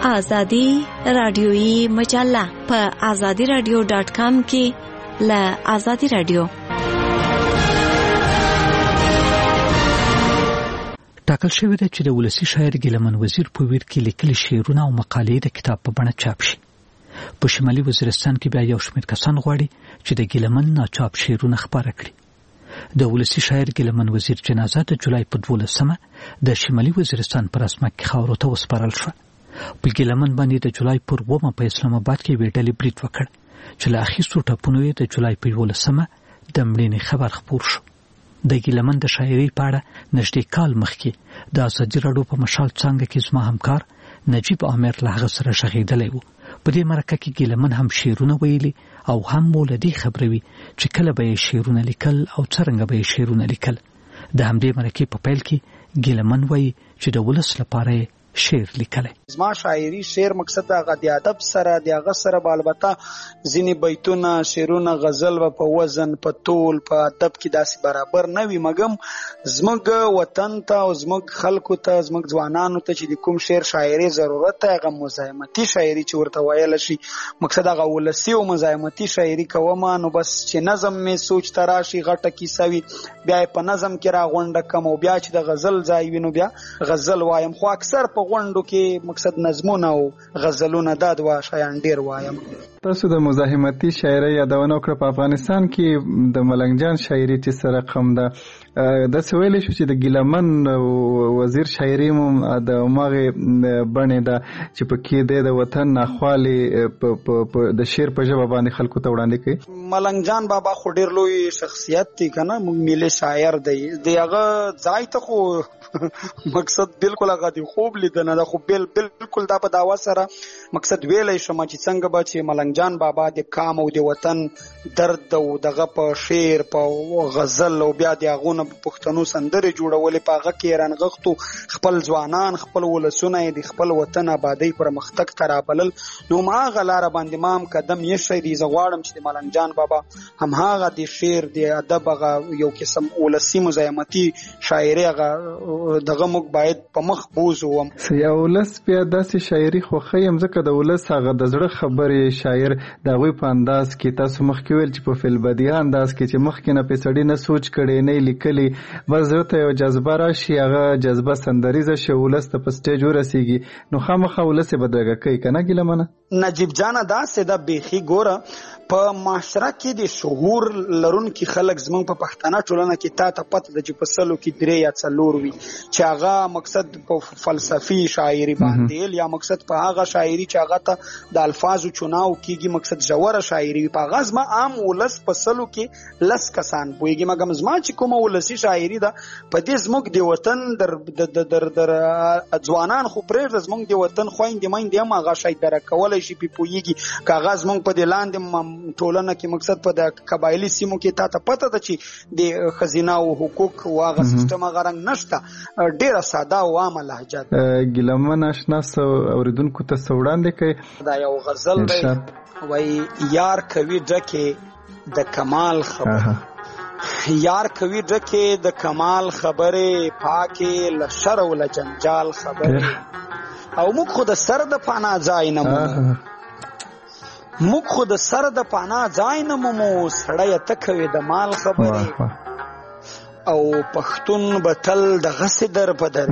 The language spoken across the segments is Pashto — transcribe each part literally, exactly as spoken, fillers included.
آزادی رادیویی مجله په آزادی رادیو ډاټ کام کې له آزادی رادیو. ټاکل شوی دی چې د ولسی شاعر ګیلمن وزیر په ویر کې لیکلي شعرونه او مقالې د کتاب په بڼه چاپ شي. په شمالي وزیرستان کې بیا یو شمېر کسان غواړي چې د ګیلمن ناچاپ شعرونه خپاره کړي. د ولسی شاعر ګیلمن وزیر جنازه د جولای په دولسمه د شمالي وزیرستان پر اسمه کې خاورو ته وسپارل شو. په ګیلمن باندې د جولای پر اوومه په اسلام آباد کې ویډلې بریټ وکړ چې له اخیستو ټاپونو یې د جولای په یولسمه د مړینې خبر خپور شو. د ګیلمن د شاعرۍ په اړه نږدې کال مخکې د ازادي راډیو په مشال څانګه کې زما همکار نجیب عامر له هغه سره غږېدلی و. په دې مرکه کې ګیلمن هم شعرونه ویلي او هم مولدي خبروي چې کله به یې شعرونه لیکل او څرنګه به یې شعرونه لیکل. د همدې مرکې په پیل کې ګیلمن وایي چې د ولس لپاره شعر لیکلی. زما شاعري شعر مقصد هغه د ادب سره د هغه سره به البته ځینې بیتونه شعرونه غزل و په وزن په طول په ادب کې داسې برابر نه وي، مګم زموږ وطن ته او زموږ خلکو ته زموږ ځوانانو ته چې د کوم شعر شاعري ضرورت دی هغه مزاحمتي شاعري چې ورته ویلی شي، مقصد هغه ولسي او مزاحمتي شاعري کومه نو بس چې نظم مې سوچ ته راشي غټه کیسه وي بیا یې په نظم کې راغونډه کم او بیا چې د غزل ځای وي نو بیا غزل وایم. خو اکثر په غونډو کې مقصد نظمونه او غزلونه دا دوه شیان ډیر وایم. تاسو د مزاحمتي شاعرۍ یادونه وکړه. په افغانستان کې د ملنګ جان شاعري چې سره رقم ده د سویل شو چې د ګیلمن وزیر شاعري مو د ماغه بڼه ده چې پکې د وطن ناخوالي د شعر په ژبه باندې خلکو ته وړاندې کوي. ملنګ جان بابا خو ډیر لوی شخصیت دی کنه، موږ ملي شاعر دی. دغه ځای ته خو مقصد بالکل هغه دی خوب لیدنه ده، خو بل بالکل دا په داوا سره مقصد ویلې شم چې څنګه به چې ملنګ جان بابا د کام او د وطن درد او دغه په شعر په غزل او بیا د غونه پښتنو سندره جوړولې په هغه کې رانغښتو خپل ځوانان خپل ولسونه د خپل وطن آبادی پر مختک ترابلل. نو ما غلار باندې مام قدم یې شي دي زغواړم چې د ملنګ جان بابا هم هغه د شعر د ادب هغه یو قسم ولسی مزاحمتي شاعري هغه دغه موږ باید په مخ بوزو. یا ولس بیا داسې شاعري خو خیم ځکه د ولس هغه د زړه خبرې شاعر د غوي په انداز کې تاسو مخکې ویل چې په فلبدی انداز کې چې مخکې نه پېڅړی نه سوچ کړي نه لیکلي بس ته یو جذبه راشي هغه جذبه سندریزه شي ولس ته په سټیج ورسیږي نو خامخا ولس بدرګه کوي کنه ګیلمنه. نجیب جان دا سده بيخي ګوره په معاشره کې د شعور لرونکي خلک زمونږ په پښتنه ټولنه کې تا ته پته د چې په سلو کې درې یا څلور وي چې هغه مقصد په فلسفي شاعري باندې یا مقصد په هغه شاعري چې هغه ته د الفاظو چناو کېږي مقصد ژوره شاعري په هغه زما عام ولس په سلو کې لس کسان پوهېږي، مګم زما چې کومه ولسي شاعري ده په دې زموږ د وطن در در در ځوانان خو پرېږده زموږ د وطن خویندې میندې هم هغه شی دره کولی شي پې پوهېږي که هغه زموږ په دې لاندې ټولنه کې مقصد په د قبایلي سیمو کې تا ته پته ده چې د خزینه او حقوق او هغه سیستم هغه رنګ نشته، ډیره ساده او عامه لهجه ده. ګیلمن اشنا اوریدونکو ته څه وړاندې کوي؟ دا یو غزل دی وایي یار کوي ډکې د کمال خبره یار کوي ډکې د کمال خبرې پاکې له شر او له جنجال خبرې او موږ خو د سر د پانا ځای نه مومو موږ خو د سر د پانا ځای نه مومو سړی ته کوي د مال خبرې او پښتون بتل دغه سي در په در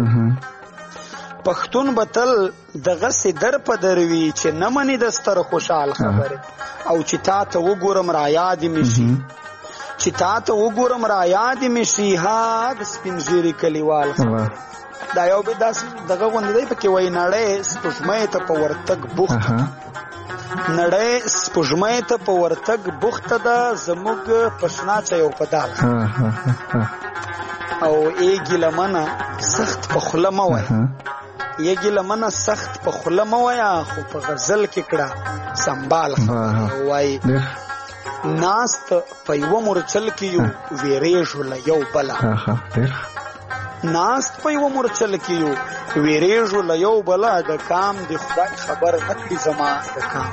پښتون بتل دغه سي در په در وی چې نه مني د ستر خوشحال خبرې او چې تا ته وګورم را یاد مې شي چې تا ته وګورم را یاد مې شي ها د سپین ږیري کلیوال خبرې. دا یو به داسې دغه غوندې دی پکې وایي نړۍ سپوږمۍ ته په ورتګ بوخت نړۍ سپوږمۍ ته په ورتګ بوخته ده زموږ پښناچه یو په دال او ای ګیلمنه سخت په خوله مه وایه ای ګیلمنه سخت په خوله مه وایه خو په غزل کې کړه سنبال وایي ناست په یوه مورچل کې یو ویریږو له یو بله ناست په یوه مورچل کې یو ویریږو له یو بله د کام د خدای خبر نه کړي زما د کام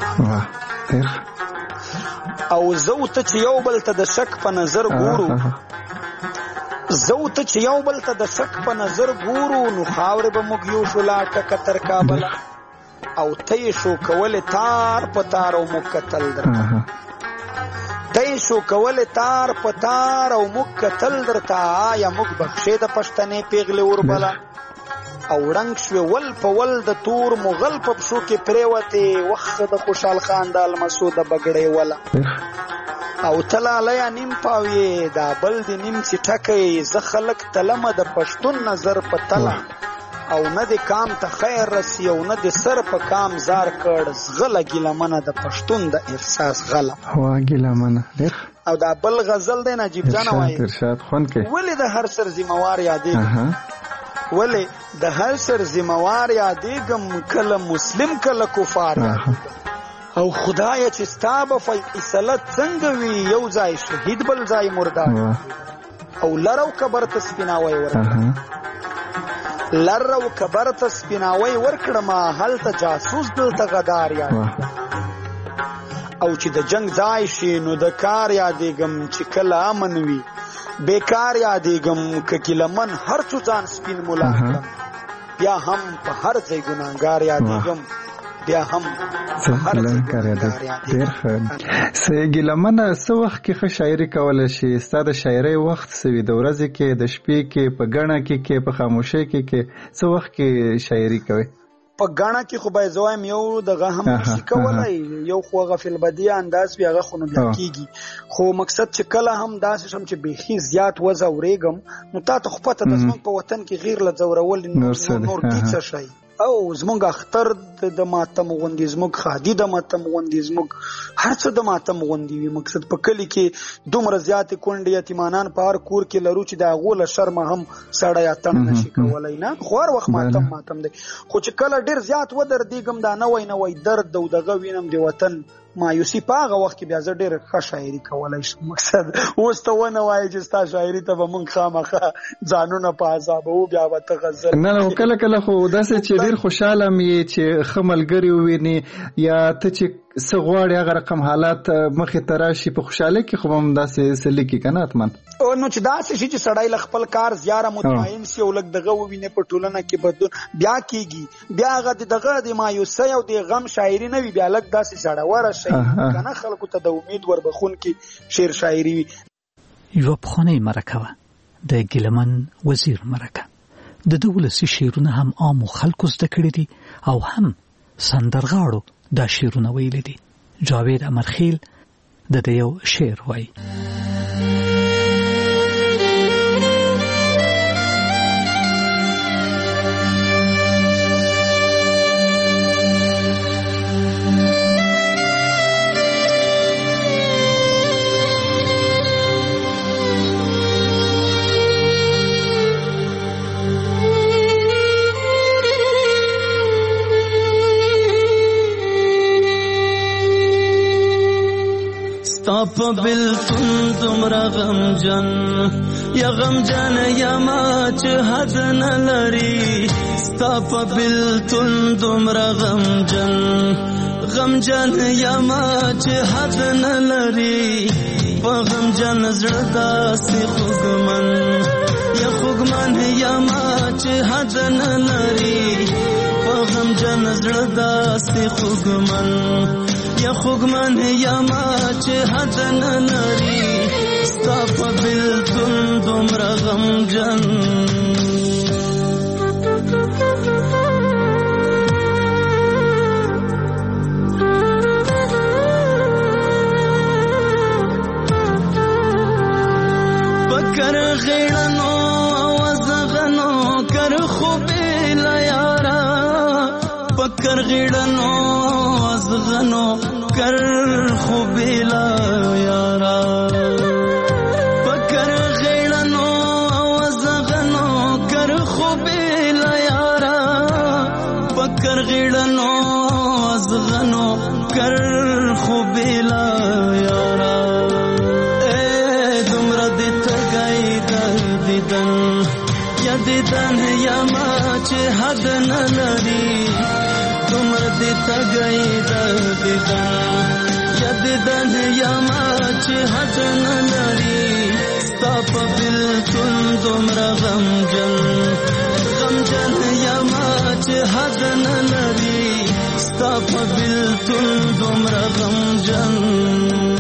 او زه ته چې یو بل ته د شک په نظر ګورو زه ته چې یو بل ته د شک په نظر ګورو نو خاورې به موږ یو شو لا ټکه تر کابله او ته شو کول تار په تار او مکتل درته ته شو کول تار په تار او مکتل درته یا مک بخښه د پښتنې پیغله وربلا او رنگ شو ول په ول د تور مغل په شو کې پریوته وخت د خوشحال خان د المسود بغړې ولا او تلاله نیم پاوی دا بل د نیم سی ټکې ز خلق تلمه د پښتون نظر په تلا او نه د کام ته خیر رسی او نه د سر په کام زار کړ زغله ګلمنه د پښتون د احساس غله وا ګلمنه ډېر او دا بل غزل دی نجیب جان وایي ارشاد خون کې ولې د هر سر ذمہوار یادې ولې د هر سر ذمہوار یادېږم کله مسلم کله کفار او خدای چې ستاب فیصله څنګه وي یو ځای شهید بل ځای مردار او لرو کبر تسپیناوي ورته لرو کبر تسپیناوي ورکړه ما هلته جاسوس دلته غدار یا او چې د جنگ ځای شي نو د کار یادېږم چې کله امن وي بیکار یادېږم که کلمن هر څو ځان سپین مولا بیا هم په هر ځای ګناهګار یادېږم بیا هم هر ځای ګناهګار یادېږم سیګی لمنه څه وخت کې ښه شاعري کولی شي ستا د شاعرۍ وخت څه وي د ورځې کې د شپې کې په ګڼه کې کې په خاموشۍ کې کې څه وخت کې شاعري کوي په ګڼه کې خو باید زوایم یو دغه هم شي کولی یو خو غفل بدیه انداز بیا هغه خو نو بیا کېږي خو مقصد چې کله هم داسې شم چې بیخي زیات وځورېږم نو تا ته خو پته ده زموږ په وطن کې غیر له ځورول نور کې څه شی او زموږ اختر د ماتم غوندې زموږ خادي د ماتم غوندې زموږ هر څه د ماتم غوندې وي مقصد په کلي کې دومره زیاتې کونډې یتیمانان په هر کور کې لرو چې د هغو له شرمه هم سړی اتڼ نشي کولی نه خو هر وخت ماتم ماتم دی خو چې کله ډېر زیات ودردېږم دا نوی نوی درد او دغه وینم د وطن مایوسي په هغه وخت کې بیا زه ډېر ښه شاعري کولی شم مقصد اوس ته ونه وایې چې ستا شاعري ته به مونږ خامخا ځانونه په عذابوو بیا به ته غزل نه نه کله کله خو داسې چې ډېر خوشحاله م یې چې ښه ملګري وویني یا ته چې څه غواړې هغه رقم حالات مخې ته راشي په خوشحالۍ کې خو به هم داسې څه لیکي که نه حتما نو چې داسې شي چې سړی له خپل کار زیاره مطمئن سي او لږ دغه ووینې په ټولنه کې بدلون بیا کېږي بیا هغه د دغه د مایوسۍ او د غم شاعري نه وي بیا لږ داسې زړوره شي که نه خلکو ته د امید وربخونکي شعر شاعري وي یوه پخوانۍ مرکه وه د ګیلمن وزیر مرکه د ده ولسي شعرونه هم عامو خلکو زده کړي دي او هم سندرغاړو دا شعرونه ویلي دي جاوید امرخیل د ده یو شعر وایي په بلتون دومره غمجن یا غمجن یا ما چې حد نه لري ستا په بلتون دومره غمجن غمجن یا ما چې حد نه لري په غمجن زړه داسې خوږمن یا خوږمن یا ما چې حد نه لري په غمجن زړه داسې خوږمن یا خوږمن یا ما چې حد نه لري ستا په بلتون دومره غمجن پکر غیړنو وزغنو کر خوبې لا یارا پکر غیړنو وزغنو کر خوبې لا یارا پکر غیړنو وزغنو کر خوبې لا یارا پکر غیړنو وزغنو کر خوبې لا یارا دیدن یا ما چې حد نه لري تمر دې تګي د دیدن یا دیدن یا ما چې حد نه لري ستا په بلتون دومره غمجن غمجن یا ما چې حد نه لري ستا په بیلتون دومره غمجن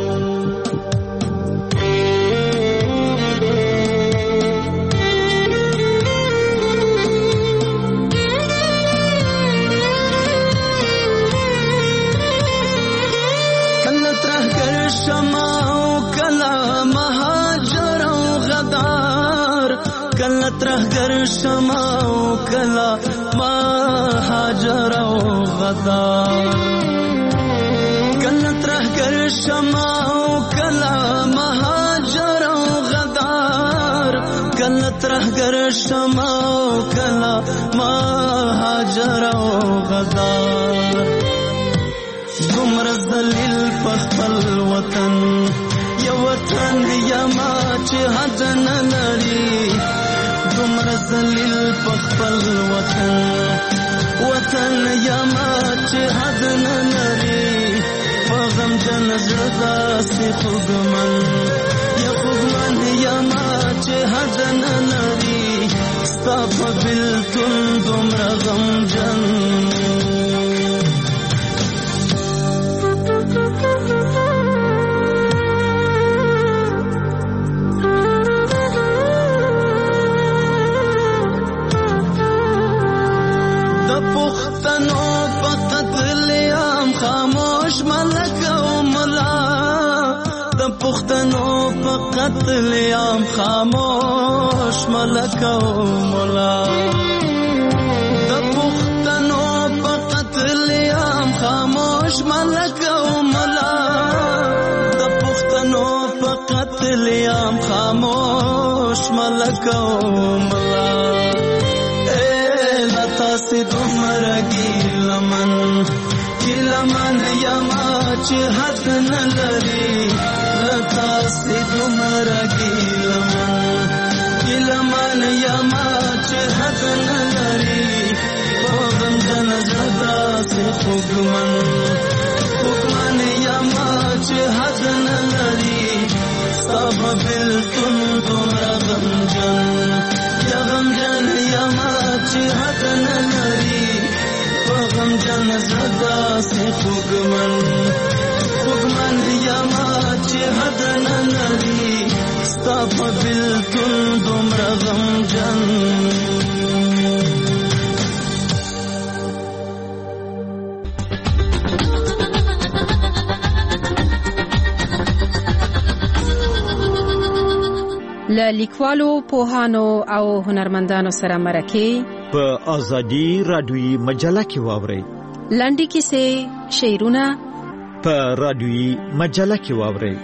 ترهگر شما و کلا مهاجر و غدار کلا ترهگر شما و کلا مهاجر و غدار کلا ترهگر شما و کلا مهاجر و غدار دومره ذلیل په خپل وطن یا وطن یا ما چې حد نه لري دومره ذلیل په خپل وطن وطن یا ما چې حد نه لري په غمجن زړه داسې خوږمن یا خوږمن یا ما چې حد نه لري ستا په بیلتون دومره غمجن پختنو په قتل عام خاموش ملک او مولا د پختنو په قتل عام خاموش ملک او مولا د پختنو په قتل عام خاموش ملک او مولا اے لتا سي دومره ګیلمن ګیلمن یما چې حد نه لري تاسې دومره ګیلمن ګیلمن یما چې حد نه لري په غمجن زړه داسې خوږمن خوږمن یما چې حد نه لري ستا په بیلتون دومره غمجن یا غمجن یما چې حد نه لري په غمجن زړه داسې خوږمن خوږمن یما چې حد نه لري ستا په بیلتون دومره غمجن له لیکوالو پوهانو او هنرمندانو سره مرکې په ازادي رادیوي مجله کې واورئ لنډې کیسې شعرونه په رادیوي مجله کې واورئ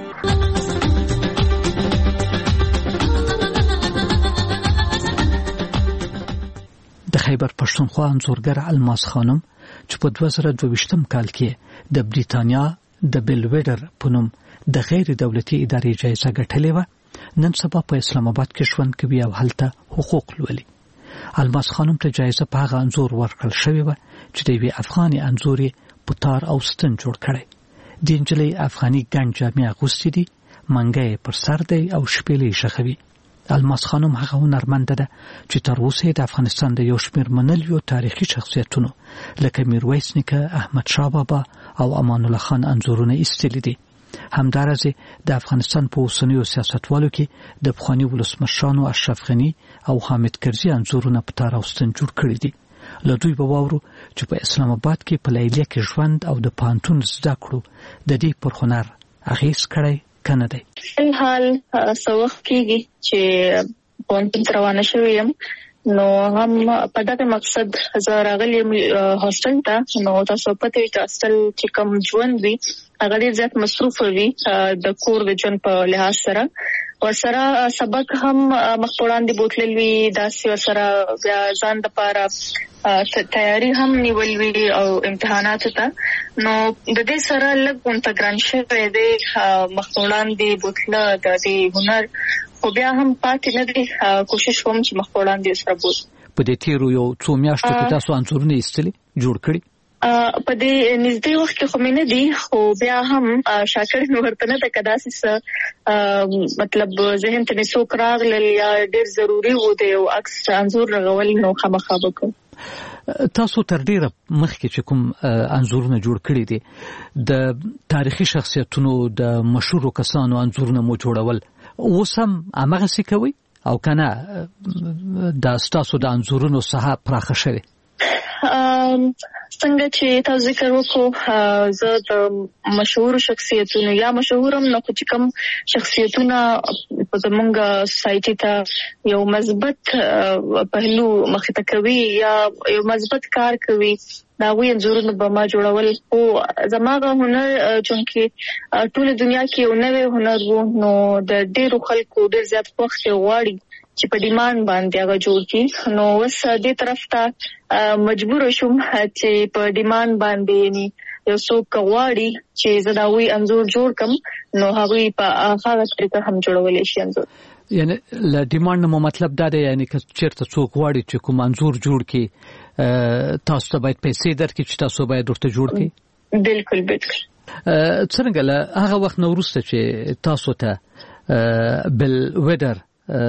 د خیبر پښتونخوا انځورګر الماس خانم چې په دوه زره دوه ویشتم کال کې د بریتانیا د بیلویډر په نوم د غیر دولتي ادارې جایزه ګټلې و نن سبا په اسلام آباد کې ژوند کوي او هلته حقوق لولي الماس خانم ته جایزه په هغه انځور ورکړل شوې و چې د یوې افغاني انځوري پتار او ستن جوړ کړي د انجلۍ افغاني ګڼ جامې اغوستې دي منګی پر سر دی او شپېلې شخوي الماس خانم هغه هنرمنده ده چې تر اوسه د افغانستان د یو شمېر منلو تاریخي شخصیتونو لکه میرویس نیکه احمد شاه بابا او امان الله خان انځورونه ایستلي دي همدارسه د افغانستان په اوسنیو سیاستوالو کې د پخوانی ولسمشرانو اشرف غنی او حامد کرزي انځورونه په تار اوستن جوړ کړی دي له دوی به واورو چې په اسلام آباد کې په لیلیه کې ژوند او د پانتون زده کړو د دې پر هنر اغیز کړی کنه دی حال سوخ کېږي چې پانتون روانه شوم نو هم په دغه مقصد زه راغلم هاستل ته نو تاسو پته وي چې هاستل چې کوم ژوند وي هغه ډېر زیات مصروف وي د کور د ژوند په لحاظ سره ورسره سبق هم مخ وړاندې بوتلل وي داسې ورسره بیا ځان دپاره تیاری هم نیول وي او امتحاناتو ته نو د دې سره لږ ورته ګران شوی دی مخ وړاندې بوتله د دې هنر خو بیا هم پاتې نه دی کوشش کوم چې مخ وړاندې سره بوت په دې تیرو یو څو میاشتو کې تاسو انځورونه ایستلي جوړ کړي په دې نږدې وخت کې خو مې نه دي خو بیا هم شاکر نو ورته نه ده که داسې مطلب ذهن ته مې څوک راغلل یا ډېر ضروري و دی او عکس انځور رغول نو خامخا به کوم تاسو تر ډیره مخکې چې کوم انځورونه جوړ کړی دي د تاریخي شخصیتونو د مشهورو کسانو انځورونه مو جوړول، اوس هم هماغه څه کوي او کنه د تاسو د انځورونو ساحه پراخه شوه؟ څنګه چې تاسو ذکر وکړو زه د مشهور شخصیتونو یا مشهورم نه چې کوم شخصیتونه په زمونږ سوسایټي ته یو مثبت پهلو مخې ته کوي یا یو مثبت کار کوي دا وی انځورونه به ما جوړول. او زماغه هنر چونکه ټول دنیا کې یو نوې هنر وو نو د ډېرو خلکو ډېر زیات وخت غواړي چې په ډیماند باندې هغه جوړ کړي. نو وس دې طرف ته مجبور شوم چې په ډیماند باندې یو څوک غواړي چې زه دا وی انځور جوړ کم نو هغه په هغه طریقه هم جوړولې شي انځور. یعنی ل ډیماند نو مطلب دا دی یعنی که چیرته څوک غواړي چې کوم انځور جوړ کړي تاسو ته باید پیسې درکړي چې تاسو باید ورته جوړ کړئ. بالکل بالکل. څنګه له هغه وخت نو وروسته چې تاسو ته بل ویدر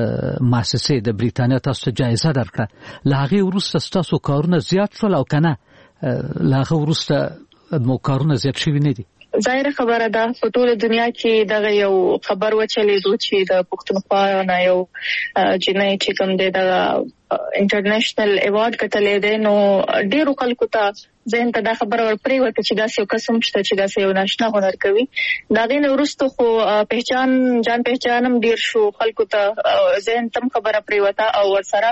مؤسسه د بریتانیا تاسو ته جایزه درکړه، له هغه وروسته تاسو کارونه زیات شول او کنه له هغه وروسته مو کارونه زیات شوي نه دي؟ ظاهر خبره ده په ټول دنیا کې دغه یو خبر وچلېدو چې د پښتونخوا نه یو جنۍ چې کوم دی د انټرنیشنل ایوارډ کتلې ده نو ډېرو خلکو ته ذهن ته دا خبره ورپرې وته چې داسې یو قسم شته چې داسې یو ناشنا هنر کوي. دا غي نو وروسته خو پہچان جان پہچانم ډېر شو، خلکو ته ذهن تم خبره پرې وته او ورسره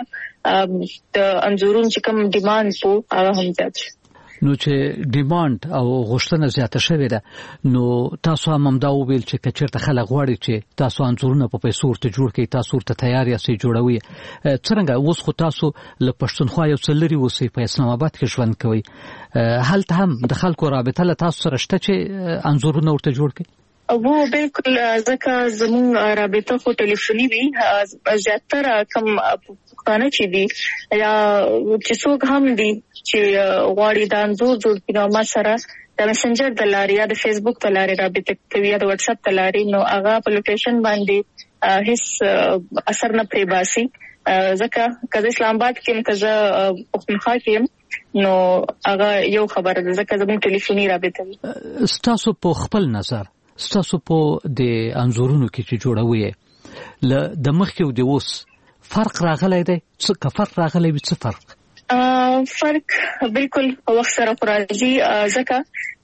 د انځورون چې کوم ډیماند وو هغه هم زیات شو. نو چې ډیماند او غوښتنه زیاته شوې ده نو تاسو هم دا وویل چې کچېرته خلک غواړي چې تاسو انځورونه په پیسو ورته جوړ کړئ، تاسو ورته تیار یاست جوړوي. څنګه اوس خو تاسو له پښتونخوا یو څه لرې اوسئ، په اسلام آباد کې ژوند کوئ، هلته هم د خلکو رابطه له تاسو سره شته چې انځورونه ورته جوړ کړئ؟ وو بالکل، ځکه زموږ رابطه خو ټلیفوني وي، زیاتره کم پښتانه چې دي یا چې څوک هم دي چې غواړي دا انځور جوړ کړي نو ما سره د میسنجر د لارې یا د فیسبوک د لارې رابطه کوي یا د واتس اپ د لارې، نو هغه په لوکیشن باندې هیڅ اثر نه پرې باسي. ځکه که اسلام آباد کې کزه پښتونخوا کې نو هغه یو خبره ده، ځکه زموږ ټلیفوني رابطه وي. ستاسو په خپل نظر ستاسو په د انځورونو کې چې جوړوي ل د مخکې او د اوس فرق راغلی دی؟ څه که فرق راغلی وي څه فرق؟ فرق بالکل وخت سره راځي، ځکه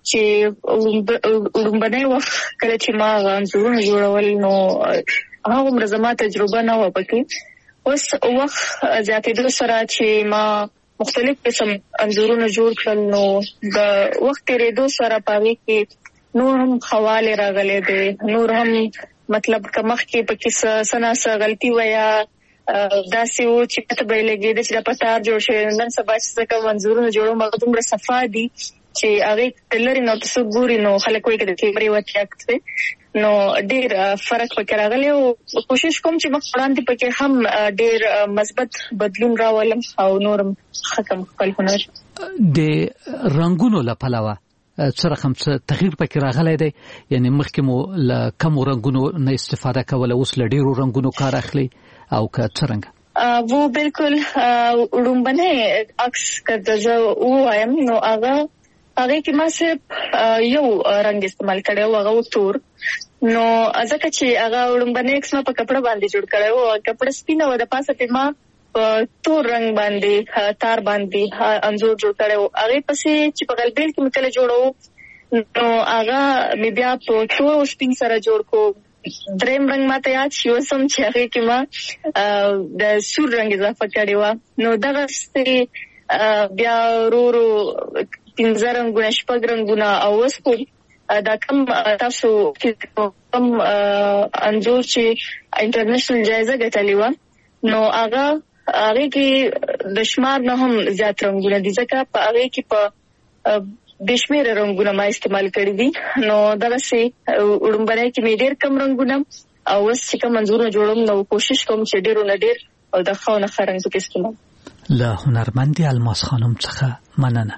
چې لومبنی وخت کله چې ما انځورونه جوړول نو هغه عمر زما تجربه نه و پکې. اوس وخت زیاتېدو سره چې ما مختلف قسم انځورونه جوړ کړل نو د وخت تېرېدو سره پاوې کې نور هم خواله راغلي دي، نور هم مطلب کمخ کې پکې سناسه غلطي ویا داسې و چې پته به لګي د چې پتار جوړ شي نن سبا چې کوم منظورونه جوړو مګ دومره صفا دي چې هغه تلری نو تاسو ګوري نو خلک وایي چې کیمرې وتیاکته نو ډېر فرق پکې راغلی او کوشش کوم چې مخ وړاندې پکې هم ډېر مثبت بدلون راولم او نورم ختم خپل هنر. د رنگونو لپاره څه رقم څه تغییر پکې راغلی دی؟ یعنی مخکې مو له کمو رنگونو نه استفاده کوله، اوس له ډېرو رنگونو کار اخلي او که څرنګه؟ وو بالکل لومبنی عکس کړه زه وایم نو هغه هغه کې ما صرف یو رنگ استعمال کړو، هغه تور. نو ځکه چې هغه لومبنی عکس ما په کپڑا باندې جوړ کړو او کپڑا سپینه و د پاسه په ما تور رنگ باندې تار باندې انځور جوړ کړو. هغه پسې چې په غلبیل کې متل جوړو نو هغه مې بیا په تور سپین سره جوړ کو. دریم رنگ ماته یاد شي وسم چې هغه کې ما د سور رنگ اضافه کړی و نو دغه ست بیا ورو پنځه رنگونه شپږ رنگونه او وسو دا کوم تاسو کوم انځور چې انټرنیشنل جایزه ګټلې و نو هغه هغه کې د شمار نه هم زیات رنگونه دي، ځکه په هغه کې په بشمیر رنگونه ما استعمال کړی دي. نو دغه سي وړمبنه کې مې ډېر کم رنگونه او اوس چې کوم منظور جوړوم نو کوشش کوم چې ډېر نه ډېر او د خاونه خرنګ پکې استعمال. له هنرمندي الماس خانم څخه مننه.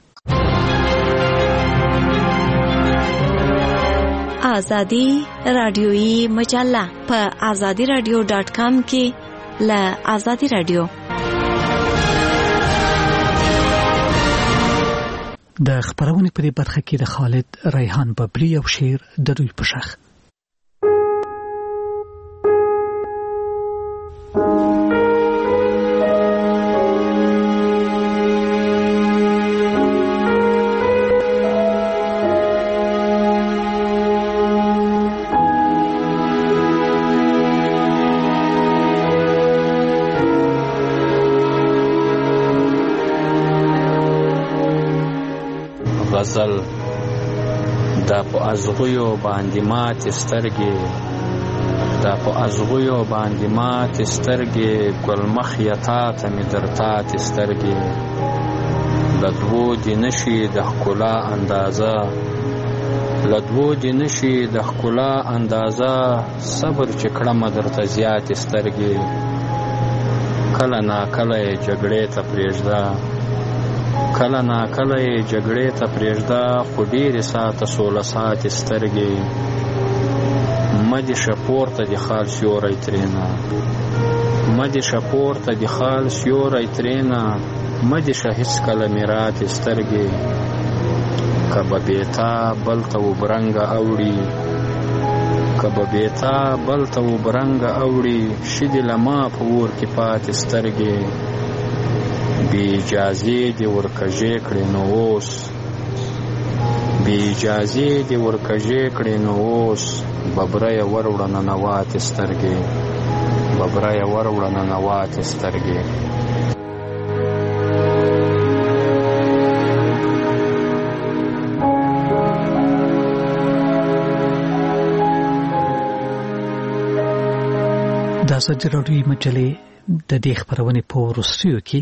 آزادی رادیویی مجله په آزادی رادیو ډاٹ کام کې له آزادی رادیو د خبرونې په دې برخه کې د خالد ریحان ببری او شعر د دوی په شخ. غزل دا په ازغیو باندې مات سترګې دا په ازغیو باندې مات سترګې ګل مخ یتا ته می درتات سترګې لدوو دی نشي د ښکلا اندازه لدوو دی نشي د ښکلا اندازه صبر چې کړم درته زیات سترګې کله نا کله جګړې ته پرېږده کله نا کله یې جګړې ته پرېږده خو ډېرې ساته سوله ساتې سترګې مه دې شه پورته د خال سیوری ترېنه مه دې شه پورته د خال سیوری ترېنه مه دې شه هېڅکله مې راتې سترګې که به بېتا بل ته وبرنګه اوړي که به بېتا بل ته وبرنګه اوړي شي دې له ما په اور کې پاتې سترګې بی اجازې دې ورکژې کړې نو اوس بی اجازې دې ورکژې کړې نو اوس ببره یې وروړه ننواتې سترګې ببره یې وروړه ننواتې سترګې. د ازادي راډیو مجلې د دې خبرونې په وروستیو کې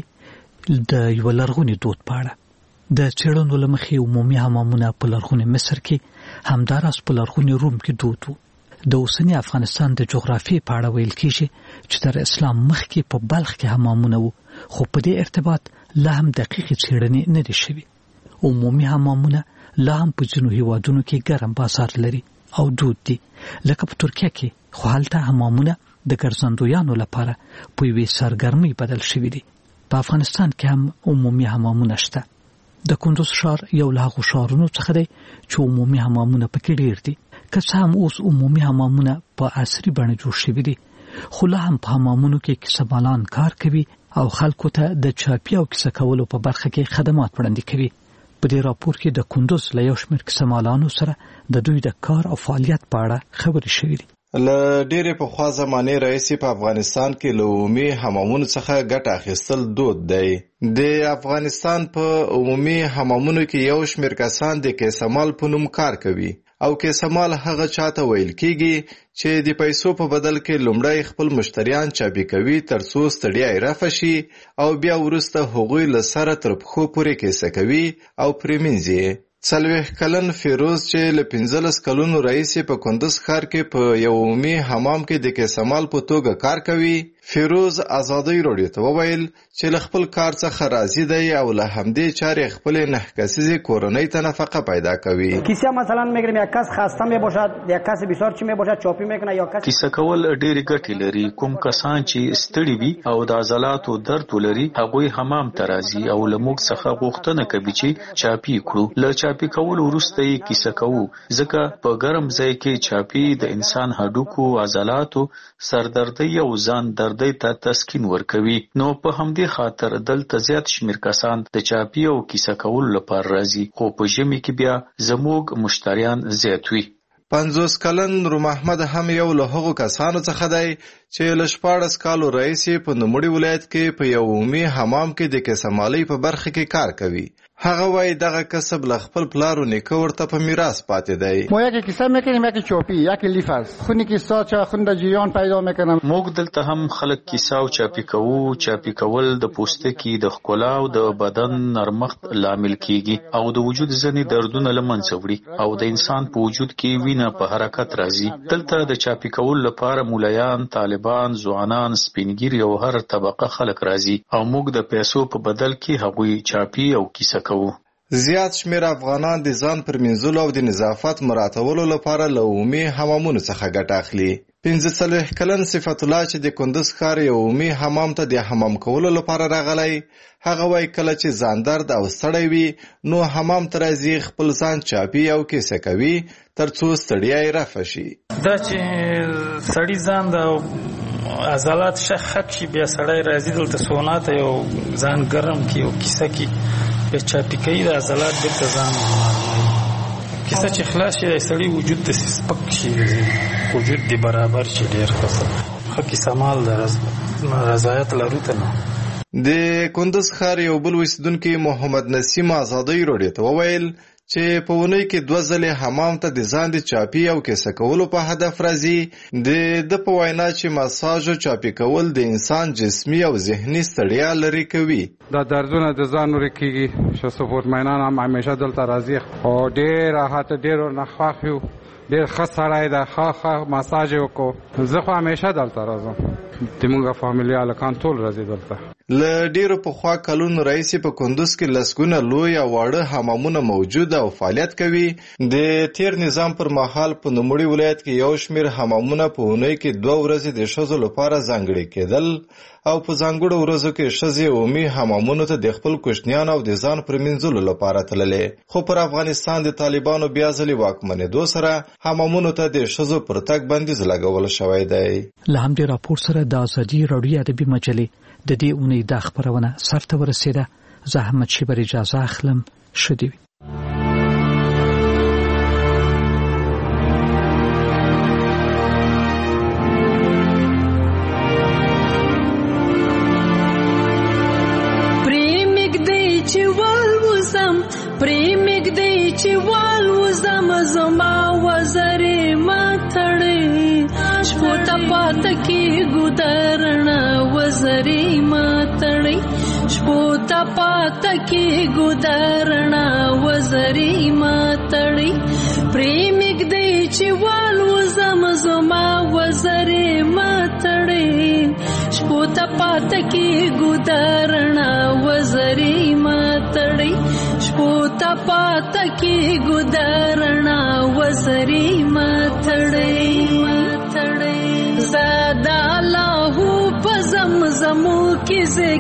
د یو لرغوني دود په اړه د څېړنو له مخې عمومي حمامونه په لرغوني مصر کې همداراز په لرغوني روم کې دود وو. د اوسني افغانستان د جغرافیې په اړه ویل کېږي چې تر اسلام مخکې په بلخ کې حمامونه وو، خو په دې ارتباط لا هم دقیقې څېړنې نه دي شوي. عمومي حمامونه لا هم په ځینو هیوادونو کې ګرم بازار لري او دود دي، لکه په ترکیه کې، خو هلته حمامونه د ګرځندویانو لپاره په یوې سرګرمۍ بدل شوي دي. په افغانستان کې هم عمومي حمامونه شته. د کندوز ښار یو له هغو ښارونو څخه دی چې عمومي حمامونه پکې ډېر دي. که څه هم اوس عمومي حمامونه په عصري بڼه جوړ شوي دي، خو لا هم په حمامونو کې کیسهمالان کار کوي او خلکو ته د چاپي او کیسه کولو په برخه کې خدمات وړاندې کوي. په دې راپور کې د کندوز له یو شمېر کیسهمالانو سره د دوی د کار او فعالیت په اړه خبرې شوې دي. له ډېرې پخوا زمانې راهیسې په افغانستان کې له عمومي حمامونو څخه ګټه اخیستل دود دی. د افغانستان په عمومي حمامونو کې یو شمېر کسان د کیسهمال په نوم کار کوي او کیسهمال هغه چاته ویل کېږي چې د پیسو په بدل کې لومړی خپل مشتریان چاپي کوي ترڅو ستړیا یې رفع شي او بیا وروسته هغوی له سره تر پښو پورې کیسه کوي او پرې مینځي. څلوېښت کلن فیروز چې له پنځلس کلونو راهیسې په کندوز ښار کې په یو عمومي حمام کې د کیسهمال په توګه کار کوي، فیروز ازادۍ راډیو ته وویل چې له خپل کار څخه راضي دی او له همدې چارې خپل نه کسیزې کورنۍ ته نفقه پیدا کوي. کیسه مثلا میگیریم یک کس خسته می باشد، یک کس بسیار چی می باشد چاپی میکنه یا کس کیسه کول ډېرې ګټې لري. کوم کسان چې ستړي وي او د عضلاتو درد ولري هغوی حمام ته راځي او له موږ څخه غوښتنه کوي چې چاپی کړو. له چاپی کول وروسته یې کیسه کوو، ځکه په ګرم ځای کې چاپی د انسان هډوکو، عضلاتو، سردردۍ او ځان دردۍ ته تسکین ورکوي. نو په همدې خاطر دلته زیات شمېر کسان د چاپی او کیسه کولو لپاره راځي، خو په ژمي کې بیا زموږ مشتریان زیات وي. پنځوس کلن روم احمد هم یو له هغو کسانو څخه دی چې له شپاړس کالو راهیسې په نوموړي ولایت کې په یو عمومي حمام کې د کیسهمالۍ په برخه کې کار کوي. هغه وایي دغه کسب له خپل پلار و نیکه ورته په میراث پاتې دی. ما یکی کیسه میکنیم، یکی چاپی، یکی لیف است. خونی کیسه چا خون د جریان پیدا میکنم. موږ دلته هم خلک کیسه او چاپی کوو. چاپی کول د پوستکي د ښکلا او د بدن نرمښت لامل کیږي او د وجود ځینې دردونه له منځه وړي او د انسان په وجود کې وینه په حرکت راځي. دلته د چاپی کول لپاره مولایان، طالبان، ځوانان، سپینګیري او هر طبقه خلک راځي او موږ د پیسو په بدل کې هغوی چاپی او کیسه کوو. زیات شمیر افغانان د ځان پر منځلو او د نظافت مراعاتولو لپاره له عمومي حمامونو څخه ګټه اخلي. پنځه څلوېښت کلن صفت الله چې د کندز ښار یو عمومي حمام ته د حمام کولو لپاره راغلی، هغه وایي کله چې ځان درد او ستړی وي نو حمام ته راځي، خپل ځان چاپي او کیسه کوي تر څو ستړیا یې رفع شي. دا چې سړی ځان د عضلات شخ شي بیا سړی راځي دلته سونا ته یو ځان ګرم کی او کیسه کی بیا چاپي کوي د عضلات بیرته ځان کیسه چې خلاص شي سړی وجود ته سپک شي، وجود دی برابر شي، ډېر ښه ښه کیسه مال د رضایت لرو ته نه. د کندز ښار یو بل اوسیدونکي محمد نسیم آزادۍ راډیو ته وویل چې په اونۍ کې دوه ځلې حمام ته د ځان د چاپي او کیسه کولو په هدف راځي. د ده په وینا چې مساج او چاپي کول د انسان جسمي او ذهني ستړیا لرې کوي. دا دردونه د ځان لرې کېږي چې سپورټمینان هم همیشه دلته راځي او ډېر راحت ډېر ورنه خوښ یو، ډېر ښه سړی دی، ښه ښه مساج یې وکړو. زه خو همیشه دلته راځم، زموږ فامیلي هلکان ټول راځي دلته. له ډیرو پخوا کلونو راهیسې په کندز کې لسګونه لوی او واړه حمامونه موجود او فعالیت کوي. د تیر نظام پر مهال په نوموړي ولایت کې یو شمیر حمامونه په اونۍ کې دوه ورځې د ښځو لپاره ځانګړي کېدل او په ځانګړو ورځو کې ښځې عمومي حمامونو ته د خپل کوچنیانو او د ځان پر مینځلو لپاره تللې. خو پر افغانستان د طالبانو بیا ځلې واکمنېدو سره حمامونو ته د ښځو پر تګ بندیز لګول شوی دی. له همدې راپور سره د ازادي راډیو ادبي مجلې د دې اونۍ دا خبرونه سرته ورسېده. زه احمد شیبر اجازه اخلم. ښه دې وي. پریمګ دی چې والوزم زما وزرې ماتړې شپو ته پات کې ګودرنا وزرې ماتړې شپو ته پات کې ګودرنا وزرې ماتړې پریمګ دی چې والوزم زما وزرې ماتړې شپو ته پات کې ګودرنا وزرې ماتړې شپو ته پات کې ګودرنا وزرې ماتړې ماتړې زادا الله په زمزمو کې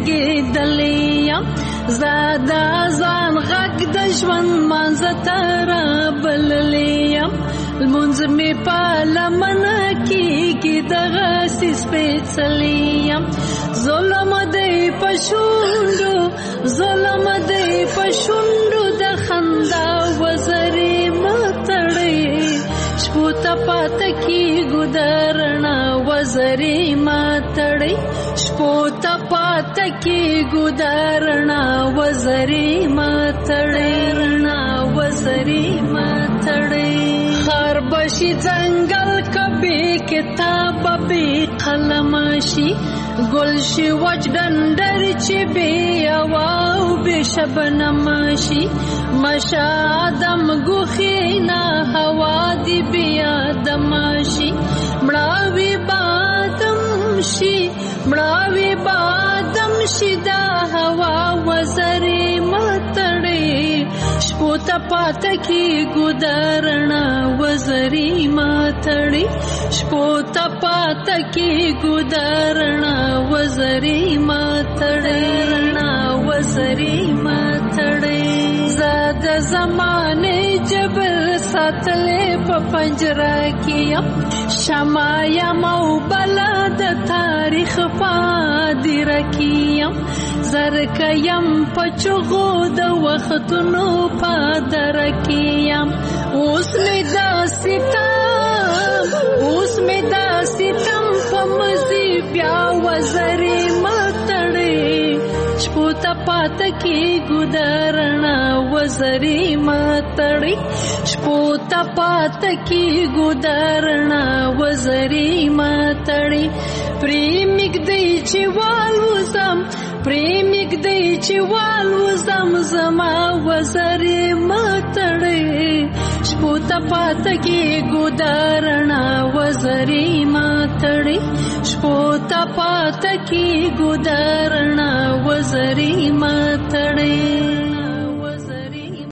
زګېدلې زادا ځان غږ د ژوند مانځه تر بللې المنځ مې په لمنه کېږي دغه سپېڅلې ظلم دی په شونډو ظلم دی په شونډو د خندا وزرې ماتړې شپو ته پاته کې ګودرنا وزرې ماتړې شپو ته پاته کې ګودرنا وزرې ماتړې رڼا وزرې ماتړې خر بشي ځنګل کبي کتاب به قلم شي گل شي وچ ډنډر چې بې اواو بې شبنم شي مشه آدم ګوښې نه هوا دې بې آدم شي مړاوي بادم شي مړاوي بادم شي دا هوا وزرې ماتړې شپو ته پاته کې ګودرنا وزرې ماتړې شپو ته پاته کې ګودرنا وزرې ماتړې رڼا وزرې ماتړې زاد زمانه جبر ساتلې په پنجره کې شمع یم او بلا د تاریخ پادره کې زرک یم په چغو د وختونو پادره کې اوس مې دا ستم اوس مې دا ستم په مزي بیا وزرې ماتړې شپو ته پاته کې ګودرنا وزرې ماتړې شپو ته پاته کې ګودرنا وزرې ماتړې پریمګ دی چې والوزم پریمګ دی چې والوزم زما وزرې ماتړې شپو ته پاته کې ګودرنا وزرې ماتړې شپو ته پاته کې ګودرنا وزرې ماتړې